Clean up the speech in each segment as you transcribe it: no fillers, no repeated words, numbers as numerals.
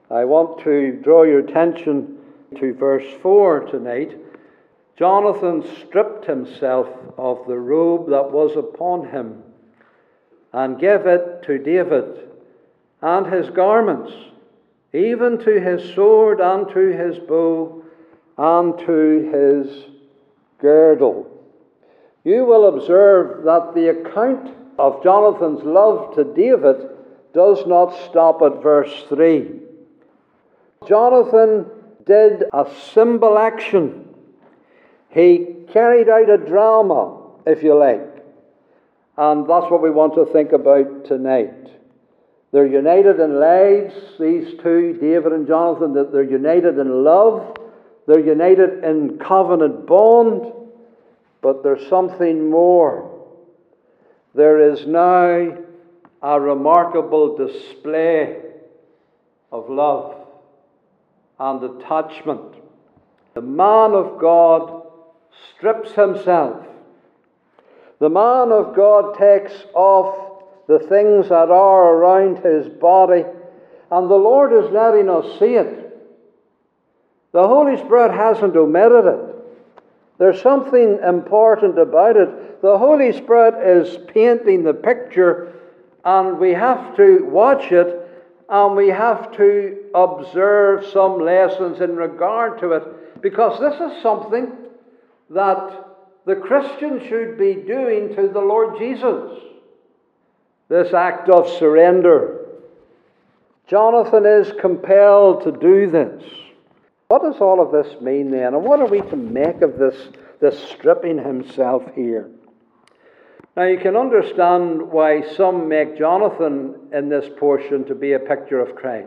I want to draw your attention to verse 4 tonight. Jonathan stripped himself of the robe that was upon him and gave it to David, and his garments, even to his sword and to his bow and to his girdle. You will observe that the account of Jonathan's love to David does not stop at verse 3. Jonathan did a symbol action. He carried out a drama, if you like. And that's what we want to think about tonight. They're united in lives, these two, David and Jonathan, that they're united in love. They're united in covenant bond. But there's something more. There is now a remarkable display of love and attachment. The man of God strips himself. The man of God takes off the things that are around his body, and the Lord is letting us see it. The Holy Spirit hasn't omitted it. There's something important about it. The Holy Spirit is painting the picture, and we have to watch it, and we have to observe some lessons in regard to it, because this is something that the Christian should be doing to the Lord Jesus. This act of surrender. Jonathan is compelled to do this. What does all of this mean then? And what are we to make of this stripping himself here? Now you can understand why some make Jonathan in this portion to be a picture of Christ.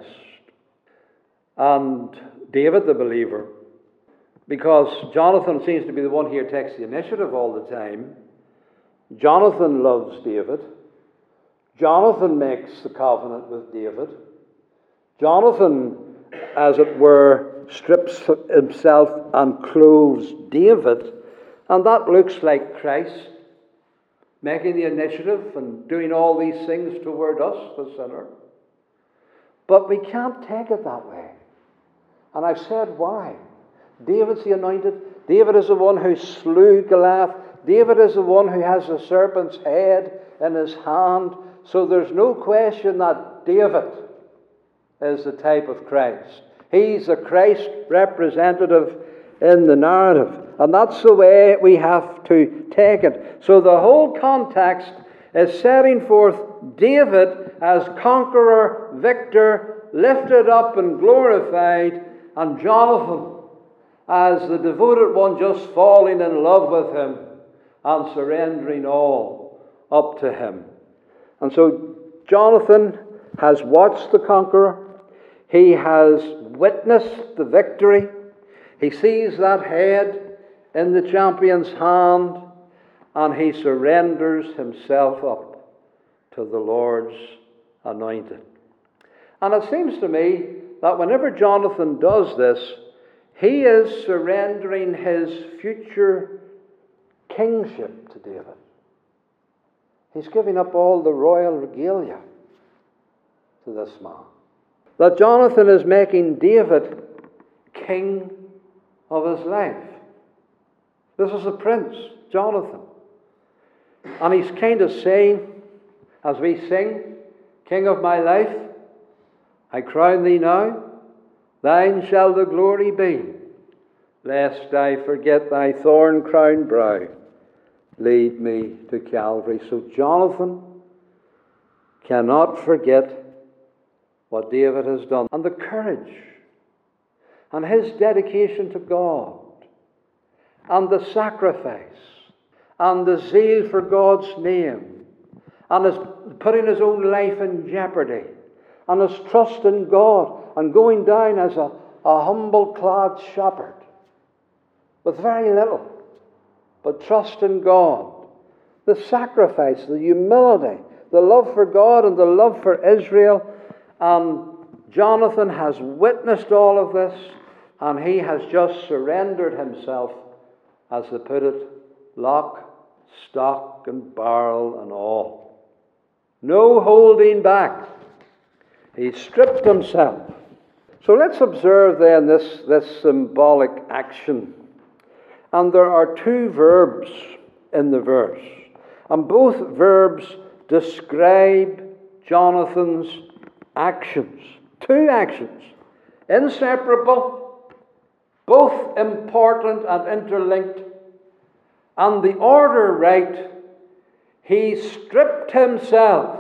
And David the believer. Because Jonathan seems to be the one here who takes the initiative all the time. Jonathan loves David. Jonathan makes the covenant with David. Jonathan, as it were, strips himself and clothes David. And that looks like Christ making the initiative and doing all these things toward us, the sinner. But we can't take it that way. And I've said why. David's the anointed. David is the one who slew Goliath. David is the one who has the serpent's head in his hand. So there's no question that David is the type of Christ. He's a Christ representative in the narrative. And that's the way we have to take it. So the whole context is setting forth David as conqueror, victor, lifted up and glorified, and Jonathan as the devoted one just falling in love with him and surrendering all up to him. And so Jonathan has watched the conqueror. He has witnessed the victory. He sees that head in the champion's hand, and he surrenders himself up to the Lord's anointed. And it seems to me that whenever Jonathan does this, he is surrendering his future kingship to David. He's giving up all the royal regalia to this man. That Jonathan is making David king of his life. This is the prince, Jonathan. And he's kind of saying, as we sing, King of my life, I crown thee now, thine shall the glory be, lest I forget thy thorn-crowned brow. Lead me to Calvary. So Jonathan cannot forget what David has done, and the courage, and his dedication to God, and the sacrifice, and the zeal for God's name, and his putting his own life in jeopardy, and his trust in God, and going down as a humble-clad shepherd, with very little, but trust in God. The sacrifice, the humility, the love for God and the love for Israel. Jonathan has witnessed all of this, and he has just surrendered himself, as they put it, lock, stock, and barrel and all. No holding back. He stripped himself. So let's observe then this symbolic action. And there are two verbs in the verse. And both verbs describe Jonathan's actions. Two actions. Inseparable, both important and interlinked. And the order right. He stripped himself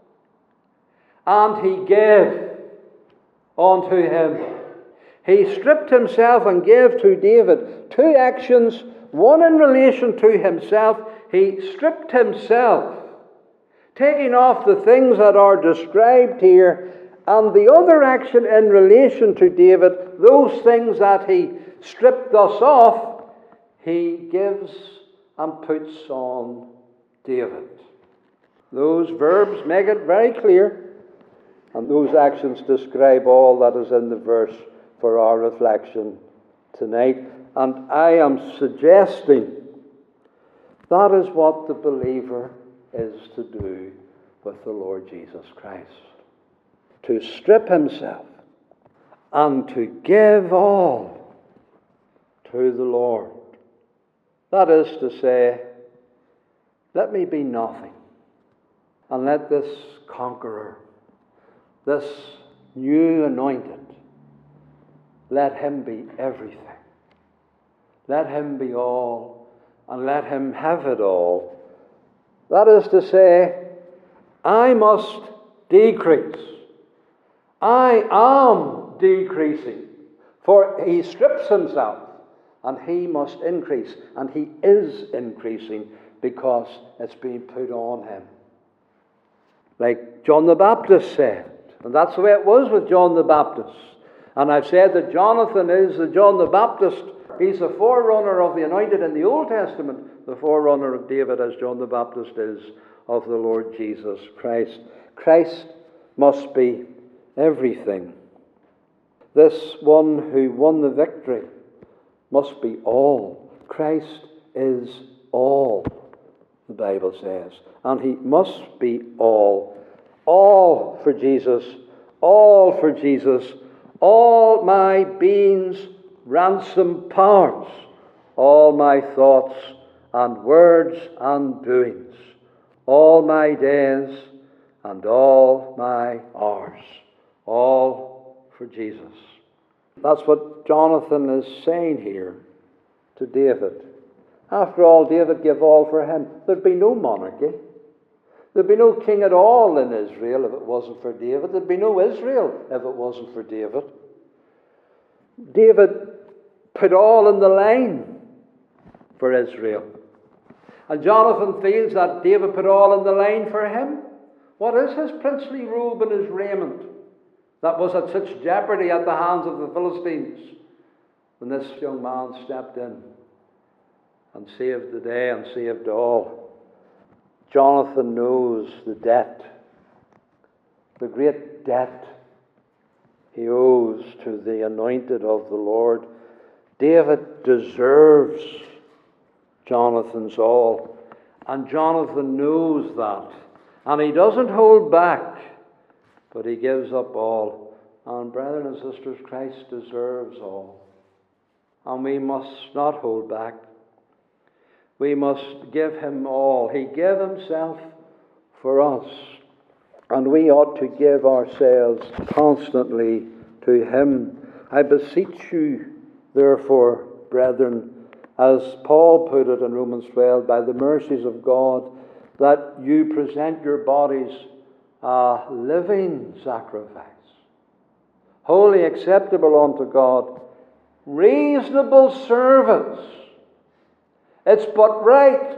and he gave unto him. He stripped himself and gave to David. Two actions, one in relation to himself. He stripped himself, taking off the things that are described here, and the other action in relation to David, those things that he stripped thus off, he gives and puts on David. Those verbs make it very clear, and those actions describe all that is in the verse for our reflection tonight. And I am suggesting that is what the believer is to do with the Lord Jesus Christ. To strip himself and to give all to the Lord. That is to say, let me be nothing, and let this conqueror, this new anointed, let him be everything. Let him be all, and let him have it all. That is to say, I must decrease. I am decreasing, for he strips himself, and he must increase, and he is increasing because it's being put on him. Like John the Baptist said, and that's the way it was with John the Baptist. And I've said that Jonathan is the John the Baptist. He's the forerunner of the anointed in the Old Testament, the forerunner of David, as John the Baptist is of the Lord Jesus Christ. Christ must be everything. This one who won the victory must be all. Christ is all, the Bible says. And he must be all. All for Jesus. All for Jesus. All my being's ransom parts. All my thoughts and words and doings. All my days and all my hours. All for Jesus. That's what Jonathan is saying here to David. After all, David gave all for him. There'd be no monarchy. There'd be no king at all in Israel if it wasn't for David. There'd be no Israel if it wasn't for David. David put all in the line for Israel. And Jonathan feels that David put all in the line for him. What is his princely robe and his raiment that was at such jeopardy at the hands of the Philistines when this young man stepped in and saved the day and saved all? Jonathan knows the debt, the great debt he owes to the anointed of the Lord. David deserves Jonathan's all, and Jonathan knows that, and he doesn't hold back, but he gives up all. And brethren and sisters, Christ deserves all, and we must not hold back. We must give him all. He gave himself for us, and we ought to give ourselves constantly to him. I beseech you, therefore, brethren, as Paul put it in Romans 12, by the mercies of God, that you present your bodies a living sacrifice, wholly acceptable unto God, reasonable service. It's but right.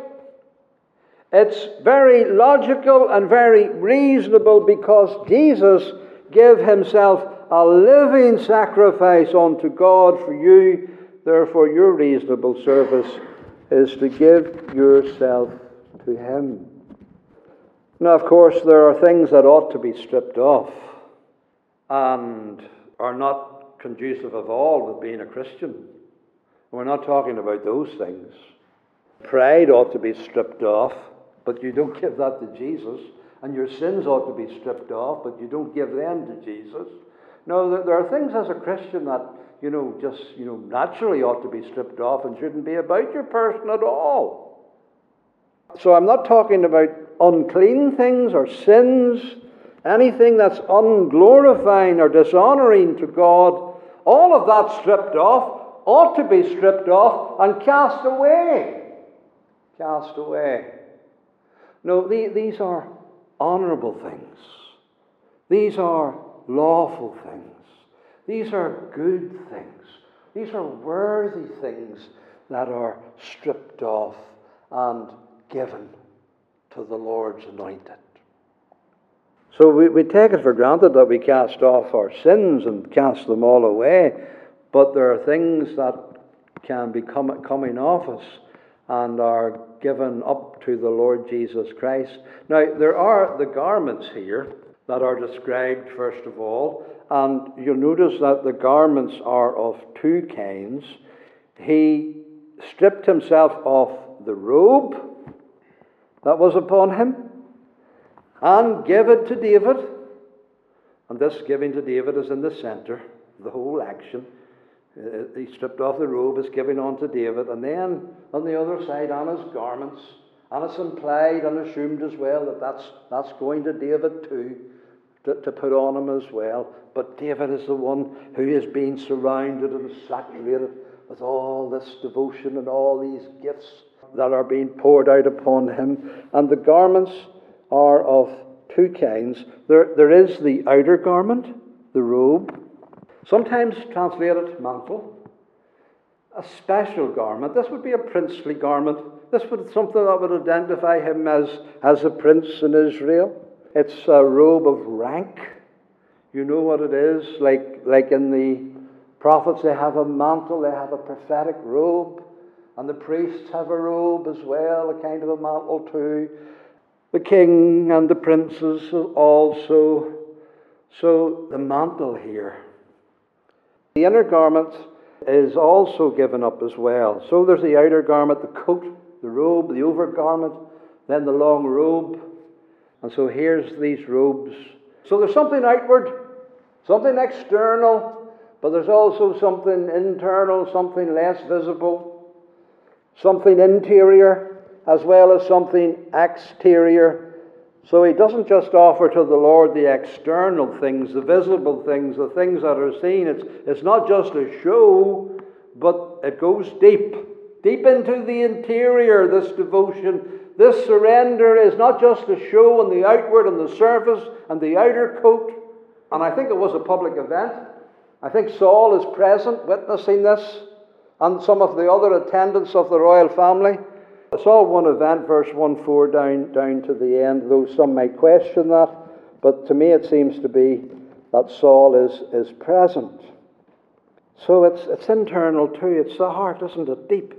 It's very logical and very reasonable, because Jesus gave himself a living sacrifice unto God for you. Therefore, your reasonable service is to give yourself to him. Now, of course, there are things that ought to be stripped off and are not conducive at all with being a Christian. We're not talking about those things. Pride ought to be stripped off, but you don't give that to Jesus. And your sins ought to be stripped off, but you don't give them to Jesus. No, there are things as a Christian that, just, naturally ought to be stripped off and shouldn't be about your person at all. So I'm not talking about unclean things or sins, anything that's unglorifying or dishonoring to God. All of that stripped off, ought to be stripped off and cast away. Cast away. No, these are honorable things. These are lawful things. These are good things. These are worthy things that are stripped off and given to the Lord's anointed. So we take it for granted that we cast off our sins and cast them all away, but there are things that can be coming off us and are given up to the Lord Jesus Christ. Now, there are the garments here that are described first of all, and you'll notice that the garments are of two kinds. He stripped himself of the robe that was upon him and gave it to David. And this giving to David is in the center, the whole action. He stripped off the robe, is giving on to David, and then on the other side on his garments, and it's implied and assumed as well that that's going to David too, to put on him as well. But David is the one who is being surrounded and saturated with all this devotion and all these gifts that are being poured out upon him. And the garments are of two kinds. There is the outer garment, the robe, sometimes translated mantle, a special garment. This would be a princely garment. This would be something that would identify him as a prince in Israel. It's a robe of rank. You know what it is? Like in the prophets, they have a mantle, they have a prophetic robe, and the priests have a robe as well, a kind of a mantle too. The king and the princes also. So the mantle here. The inner garment is also given up as well. So there's the outer garment, the coat, the robe, the overgarment, then the long robe. And so here's these robes. So there's something outward, something external, but there's also something internal, something less visible, something interior, as well as something exterior. So he doesn't just offer to the Lord the external things, the visible things, the things that are seen. It's not just a show, but it goes deep into the interior, this devotion. This surrender is not just a show on the outward and the surface and the outer coat. And I think it was a public event. I think Saul is present witnessing this, and some of the other attendants of the royal family. I saw one event, verse 1:4 down to the end, though some might question that. But to me it seems to be that Saul is present. So it's internal too. It's the heart, isn't it? Deep.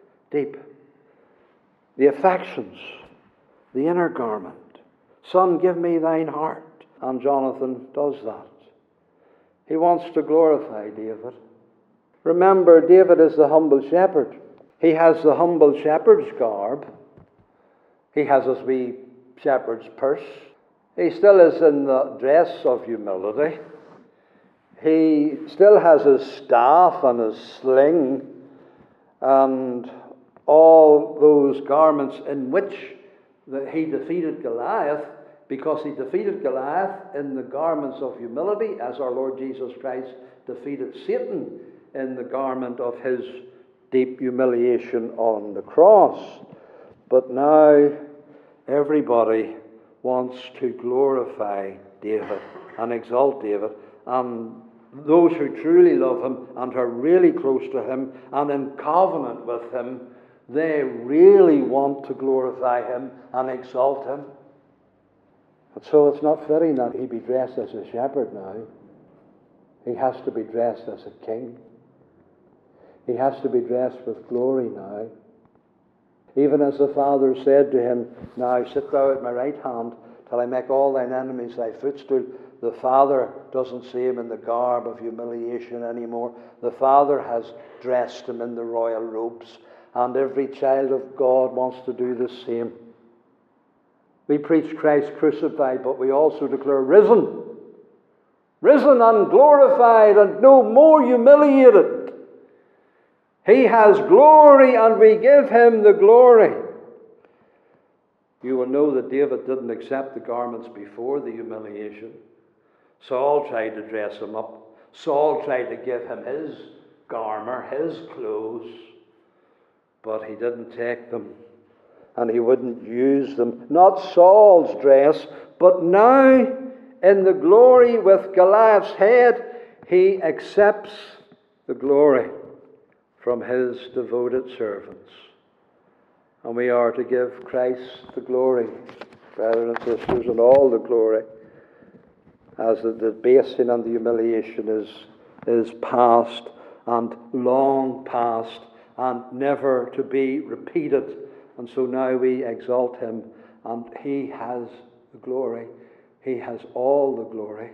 The affections, the inner garment. Son, give me thine heart. And Jonathan does that. He wants to glorify David. Remember, David is the humble shepherd. He has the humble shepherd's garb. He has his wee shepherd's purse. He still is in the dress of humility. He still has his staff and his sling and all those garments in which he defeated Goliath, because he defeated Goliath in the garments of humility, as our Lord Jesus Christ defeated Satan in the garment of his deep humiliation on the cross. But now everybody wants to glorify David and exalt David, and those who truly love him and are really close to him and in covenant with him, they really want to glorify him and exalt him. And so it's not fitting that he be dressed as a shepherd now. He has to be dressed as a king. He has to be dressed with glory now. Even as the Father said to him, now sit thou at my right hand till I make all thine enemies thy footstool. The Father doesn't see him in the garb of humiliation anymore. The Father has dressed him in the royal robes. And every child of God wants to do the same. We preach Christ crucified, but we also declare risen. risen and glorified and no more humiliated. He has glory and we give him the glory. You will know that David didn't accept the garments before the humiliation. Saul tried to dress him up. Saul tried to give him his garment, his clothes, but he didn't take them and he wouldn't use them. Not Saul's dress, but now in the glory with Goliath's head, he accepts the glory from his devoted servants. And we are to give Christ the glory, brothers and sisters, and all the glory, as the debasing and the humiliation is past and long past and never to be repeated. And so now we exalt him, and he has the glory. He has all the glory.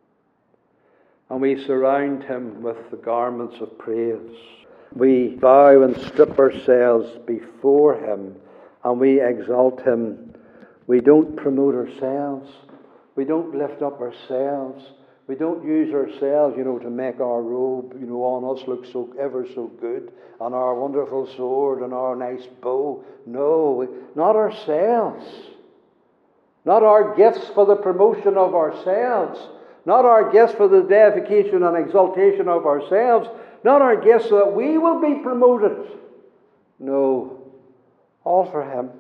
And we surround him with the garments of praise. We bow and strip ourselves before him, and we exalt him. We don't promote ourselves. We don't lift up ourselves. We don't use ourselves, to make our robe, on us look so ever so good, and our wonderful sword and our nice bow. No, not ourselves. Not our gifts for the promotion of ourselves. Not our gifts for the deification and exaltation of ourselves. Not our gifts so that we will be promoted. No. All for him.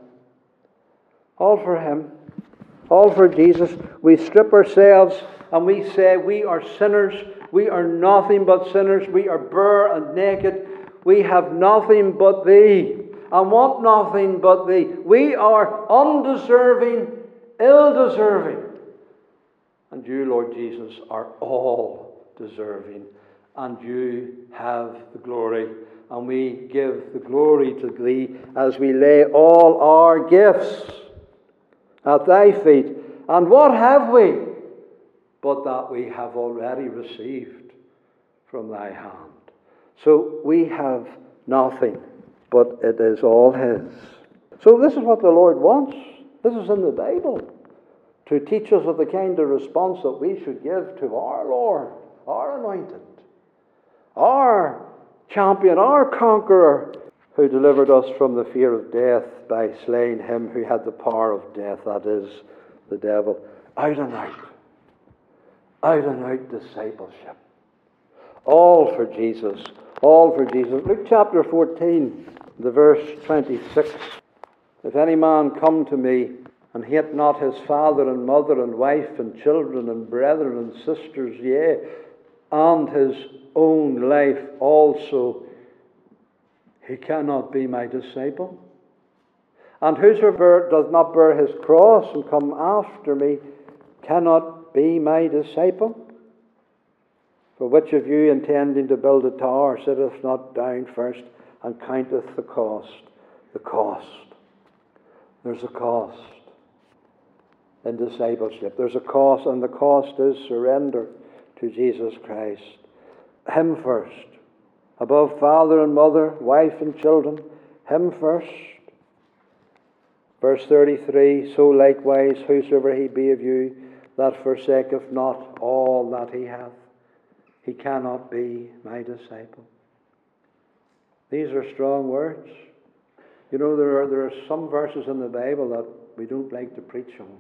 All for him. All for Jesus. We strip ourselves and we say we are sinners. We are nothing but sinners. We are bare and naked. We have nothing but thee and want nothing but thee. We are undeserving, ill-deserving. And you, Lord Jesus, are all deserving. And you have the glory. And we give the glory to thee as we lay all our gifts at thy feet. And what have we? But that we have already received from thy hand. So we have nothing, but it is all his. So this is what the Lord wants. This is in the Bible, to teach us of the kind of response that we should give to our Lord, our anointed, our champion, our conqueror, who delivered us from the fear of death by slaying him who had the power of death, that is, the devil. Out and out. Out and out discipleship. All for Jesus. All for Jesus. Luke chapter 14, the verse 26. If any man come to me and hate not his father and mother and wife and children and brethren and sisters, yea, and his own life also, he cannot be my disciple. And whosoever does not bear his cross and come after me cannot be my disciple. For which of you, intending to build a tower, sitteth not down first and counteth the cost? The cost. There's a cost in discipleship. There's a cost, and the cost is surrender to Jesus Christ. Him first. Above father and mother, wife and children, him first. Verse 33, so likewise whosoever he be of you that forsaketh not all that he hath, he cannot be my disciple. These are strong words. There are some verses in the Bible that we don't like to preach on.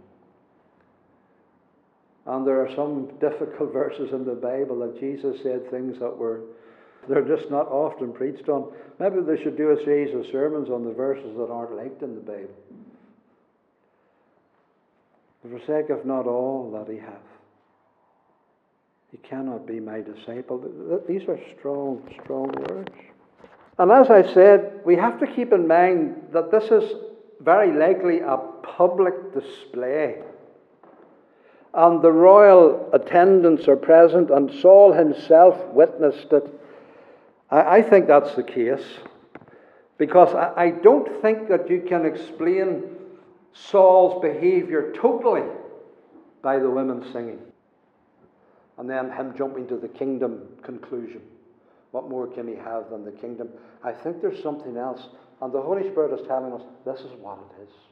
And there are some difficult verses in the Bible that Jesus said things that they're just not often preached on. Maybe they should do a series of sermons on the verses that aren't liked in the Bible. Forsaketh not all that he hath, he cannot be my disciple. These are strong, strong words. And as I said, we have to keep in mind that this is very likely a public display. And the royal attendants are present, and Saul himself witnessed it. I think that's the case. Because I don't think that you can explain Saul's behavior totally by the women singing. And then him jumping to the kingdom conclusion. What more can he have than the kingdom? I think there's something else. And the Holy Spirit is telling us this is what it is.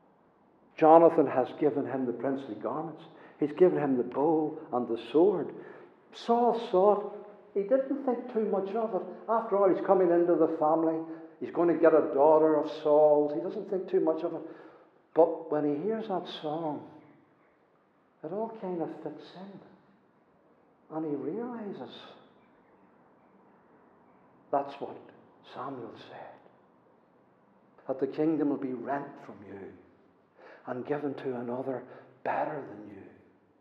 Jonathan has given him the princely garments. He's given him the bow and the sword. Saul saw it. He didn't think too much of it. After all, he's coming into the family. He's going to get a daughter of Saul's. He doesn't think too much of it. But when he hears that song, it all kind of fits in. And he realizes that's what Samuel said. That the kingdom will be rent from you and given to another better than you.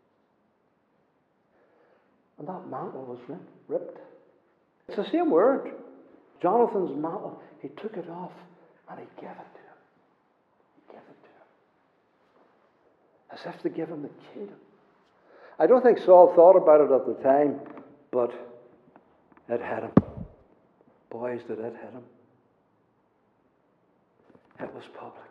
And that mantle was ripped. It's the same word. Jonathan's mantle, he took it off and he gave it to him. He gave it to him. As if to give him the kingdom. I don't think Saul thought about it at the time, but it hit him. Boys, did it hit him. It was public.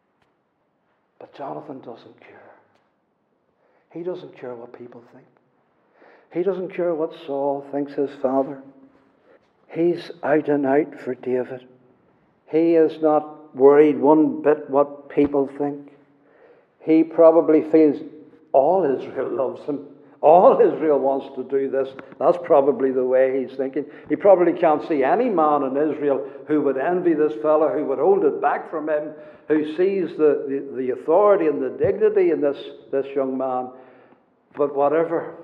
But Jonathan doesn't care. He doesn't care what people think. He doesn't care what Saul thinks his father. He's out and out for David. He is not worried one bit what people think. He probably feels all Israel loves him. All Israel wants to do this. That's probably the way he's thinking. He probably can't see any man in Israel who would envy this fellow, who would hold it back from him, who sees the authority and the dignity in this young man. But whatever,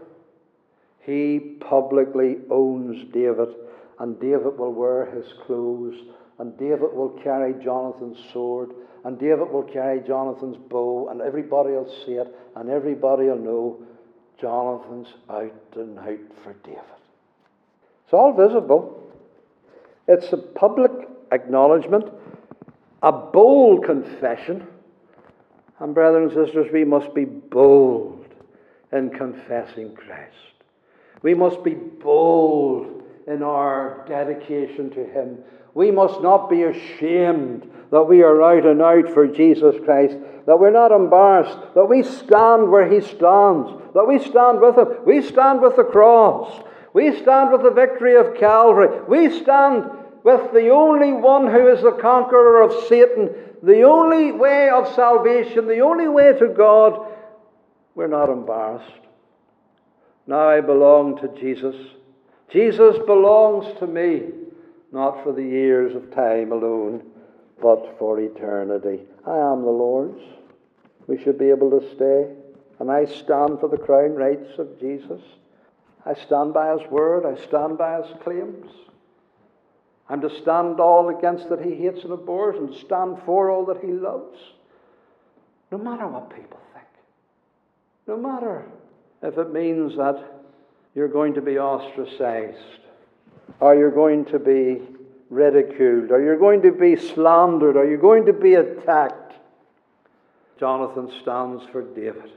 he publicly owns David, and David will wear his clothes, and David will carry Jonathan's sword, and David will carry Jonathan's bow, and everybody will see it, and everybody will know Jonathan's out and out for David. It's all visible. It's a public acknowledgement, a bold confession. And brethren and sisters, we must be bold in confessing Christ. We must be bold in our dedication to Him. We must not be ashamed that we are out and out for Jesus Christ, that we're not embarrassed, that we stand where He stands, that we stand with Him. We stand with the cross. We stand with the victory of Calvary. We stand with the only one who is the conqueror of Satan, the only way of salvation, the only way to God. We're not embarrassed. Now I belong to Jesus. Jesus belongs to me, not for the years of time alone, but for eternity. I am the Lord's. We should be able to stay. And I stand for the crown rights of Jesus. I stand by His word. I stand by His claims. I'm to stand all against that He hates and abhors, and stand for all that He loves. No matter what people think. No matter if it means that you're going to be ostracized, or you're going to be ridiculed, or you're going to be slandered, or you're going to be attacked. Jonathan stands for David.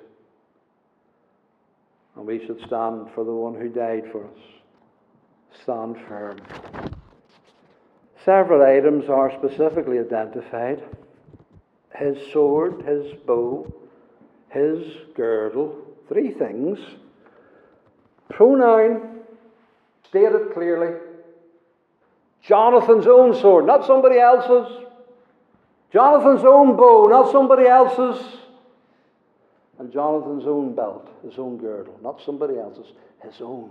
And we should stand for the one who died for us. Stand firm. Several items are specifically identified. His sword, his bow, his girdle. 3 things. Pronoun, stated clearly. Jonathan's own sword, not somebody else's. Jonathan's own bow, not somebody else's. And Jonathan's own belt, his own girdle, not somebody else's, his own.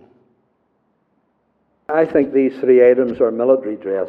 I think these 3 items are military dress.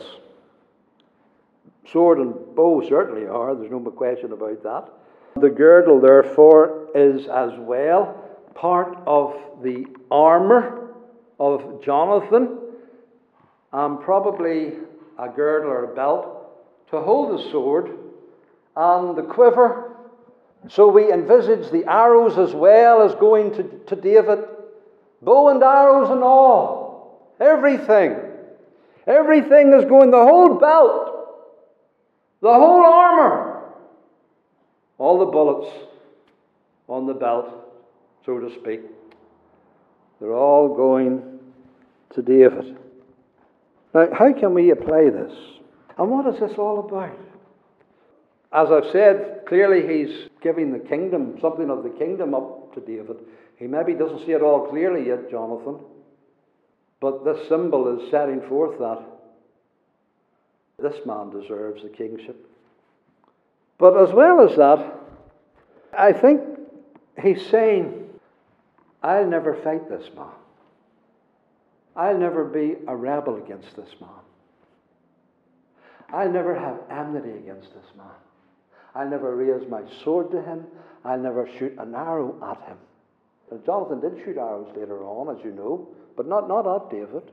Sword and bow certainly are, there's no question about that. The girdle, therefore, is as well part of the armor of Jonathan, and probably a girdle or a belt to hold the sword, and the quiver. So we envisage the arrows as well as going to David. Bow and arrows and all. Everything. Everything is going, the whole belt. The whole armor. All the bullets on the belt, so to speak. They're all going to David. Now, how can we apply this? And what is this all about? As I've said, clearly he's giving the kingdom, something of the kingdom up to David. He maybe doesn't see it all clearly yet, Jonathan. But this symbol is setting forth that this man deserves the kingship. But as well as that, I think he's saying, I'll never fight this man. I'll never be a rebel against this man. I'll never have enmity against this man. I'll never raise my sword to him. I'll never shoot an arrow at him. And Jonathan did shoot arrows later on, as you know, but not at David.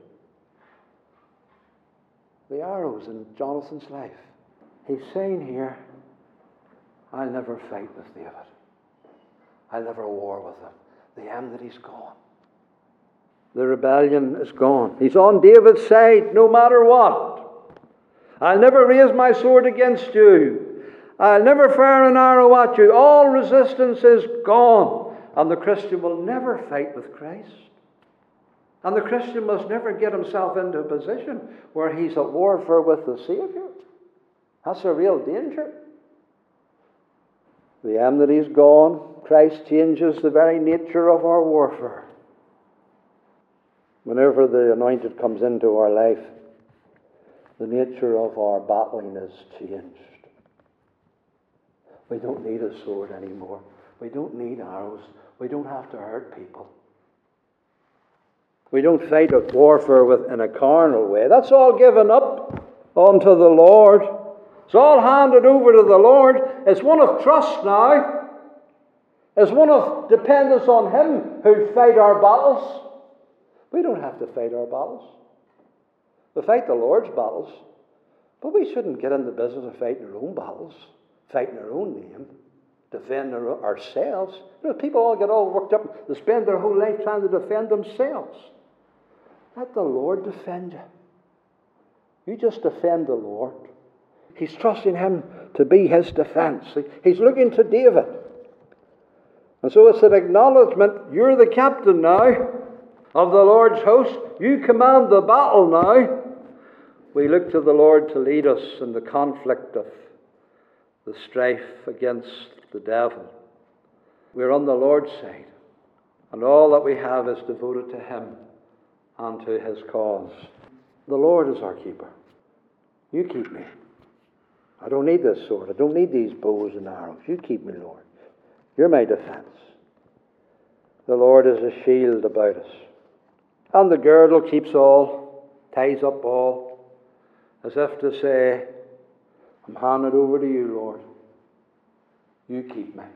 The arrows in Jonathan's life. He's saying here, I'll never fight with David. I'll never war with him. The enmity's gone. The rebellion is gone. He's on David's side no matter what. I'll never raise my sword against you. I'll never fire an arrow at you. All resistance is gone. And the Christian will never fight with Christ. And the Christian must never get himself into a position where he's at warfare with the Savior. That's a real danger. The enmity is gone. Christ changes the very nature of our warfare. Whenever the anointed comes into our life, the nature of our battling is changed. We don't need a sword anymore. We don't need arrows. We don't have to hurt people. We don't fight a warfare in a carnal way. That's all given up unto the Lord. It's all handed over to the Lord. It's one of trust now. It's one of dependence on Him who'll fight our battles. We don't have to fight our battles. We fight the Lord's battles. But we shouldn't get in the business of fighting our own battles, fighting our own name, defending ourselves. You know, people all get all worked up. They spend their whole life trying to defend themselves. Let the Lord defend you. You just defend the Lord. He's trusting Him to be His defense. He's looking to David. And so it's an acknowledgement, you're the captain now of the Lord's host. You command the battle now. We look to the Lord to lead us in the conflict of the strife against the devil. We're on the Lord's side. And all that we have is devoted to Him and to His cause. The Lord is our keeper. You keep me. I don't need this sword. I don't need these bows and arrows. You keep me, Lord. You're my defense. The Lord is a shield about us. And the girdle keeps all, ties up all, as if to say, I'm handing over to you, Lord. You keep me.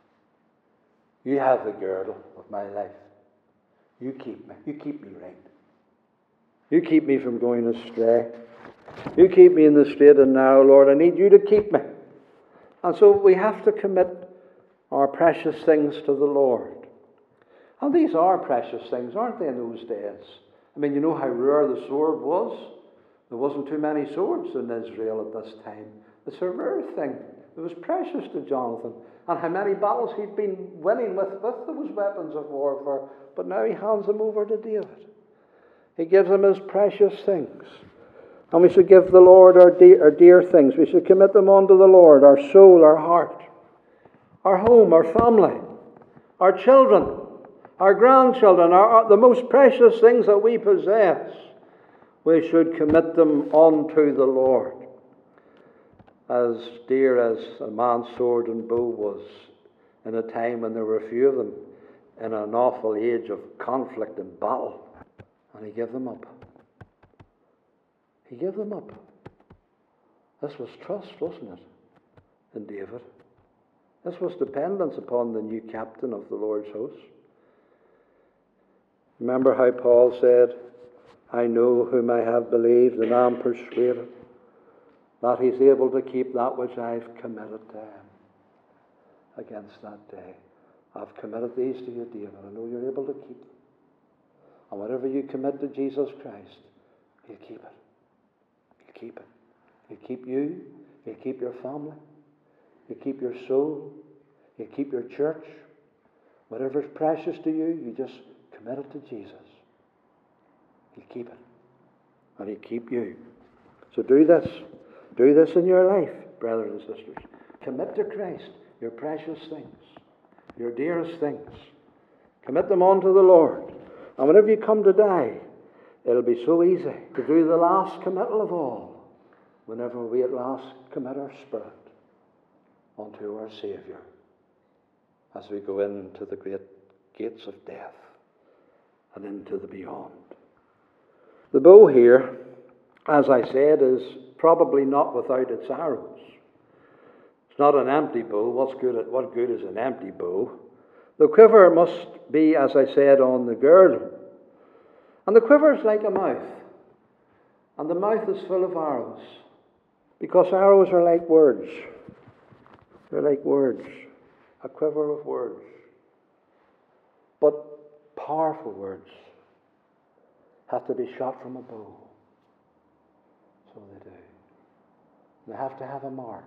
You have the girdle of my life. You keep me. You keep me right. You keep me from going astray. You keep me in the straight and narrow, Lord. I need you to keep me. And so we have to commit our precious things to the Lord. And these are precious things, aren't they, in those days? I mean, you know how rare the sword was? There wasn't too many swords in Israel at this time. It's a rare thing. It was precious to Jonathan. And how many battles he'd been winning with those weapons of warfare. But now he hands them over to David. He gives him his precious things. And we should give the Lord our dear things. We should commit them unto the Lord, our soul, our heart, our home, our family, our children, our grandchildren, the most precious things that we possess. We should commit them unto the Lord. As dear as a man's sword and bow was in a time when there were few of them, in an awful age of conflict and battle. And he gave them up. He gave them up. This was trust, wasn't it, in David? This was dependence upon the new captain of the Lord's host. Remember how Paul said, I know whom I have believed, and am persuaded that he's able to keep that which I've committed to him against that day. I've committed these to you, David. I know you're able to keep them. And whatever you commit to Jesus Christ, he'll keep it. He'll keep it. He'll keep you. He'll keep your family. He'll keep your soul. He'll keep your church. Whatever's precious to you, you just commit it to Jesus. He'll keep it. And he'll keep you. So do this. Do this in your life, brothers and sisters. Commit to Christ your precious things, your dearest things. Commit them unto the Lord. And whenever you come to die, it'll be so easy to do the last committal of all, whenever we at last commit our spirit unto our Saviour, as we go into the great gates of death and into the beyond. The bow here, as I said, is probably not without its arrows. It's not an empty bow. What good is an empty bow? The quiver must be, as I said, on the girdle. And the quiver is like a mouth. And the mouth is full of arrows. Because arrows are like words. They're like words. A quiver of words. But powerful words have to be shot from a bow. So they do. They have to have a mark.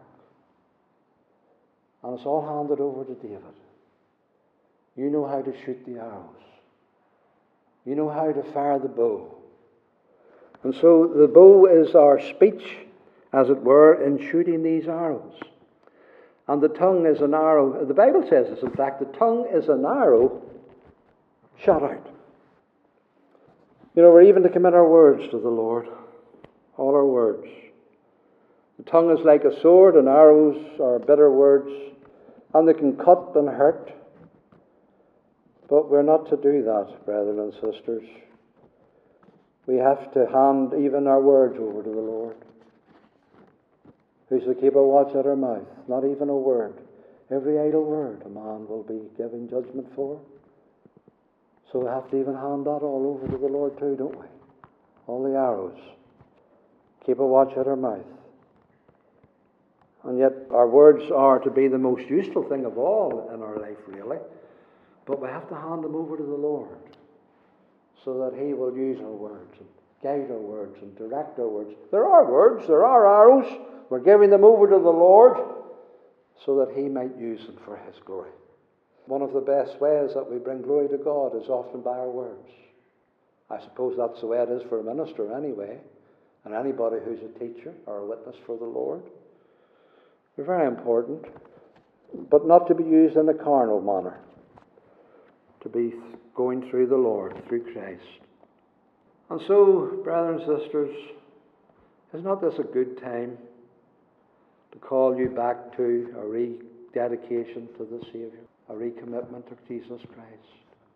And it's all handed over to David. You know how to shoot the arrows. You know how to fire the bow. And so the bow is our speech, as it were, in shooting these arrows. And the tongue is an arrow. The Bible says this, in fact, the tongue is an arrow shot out. You know, we're even to commit our words to the Lord. All our words. The tongue is like a sword, and arrows are bitter words, and they can cut and hurt. But we're not to do that, brethren and sisters. We have to hand even our words over to the Lord. Who's to keep a watch at our mouth? Not even a word. Every idle word a man will be giving judgment for. So we have to even hand that all over to the Lord too, don't we? All the arrows. Keep a watch at our mouth. And yet our words are to be the most useful thing of all in our life, really. But we have to hand them over to the Lord so that He will use our words and guide our words and direct our words. There are words, there are arrows. We're giving them over to the Lord so that He might use them for His glory. One of the best ways that we bring glory to God is often by our words. I suppose that's the way it is for a minister anyway, and anybody who's a teacher or a witness for the Lord. They're very important, but not to be used in a carnal manner. To be going through the Lord, through Christ. And so, brothers and sisters, is not this a good time to call you back to a rededication to the Saviour, a recommitment to Jesus Christ,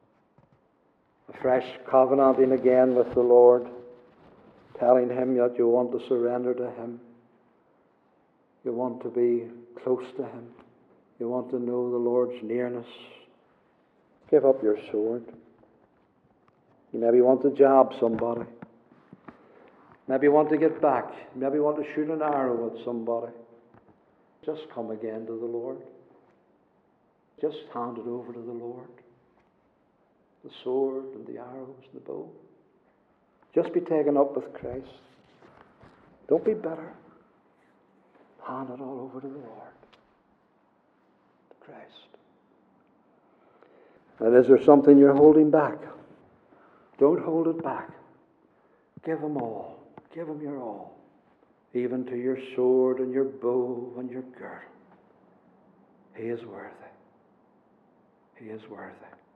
a fresh covenanting again with the Lord, telling Him that you want to surrender to Him, you want to be close to Him, you want to know the Lord's nearness. Give up your sword. You maybe want to jab somebody. Maybe you want to get back. Maybe you want to shoot an arrow at somebody. Just come again to the Lord. Just hand it over to the Lord. The sword and the arrows and the bow. Just be taken up with Christ. Don't be bitter. Hand it all over to the Lord. To Christ. And is there something you're holding back? Don't hold it back. Give Him all. Give Him your all. Even to your sword and your bow and your girdle. He is worthy. He is worthy.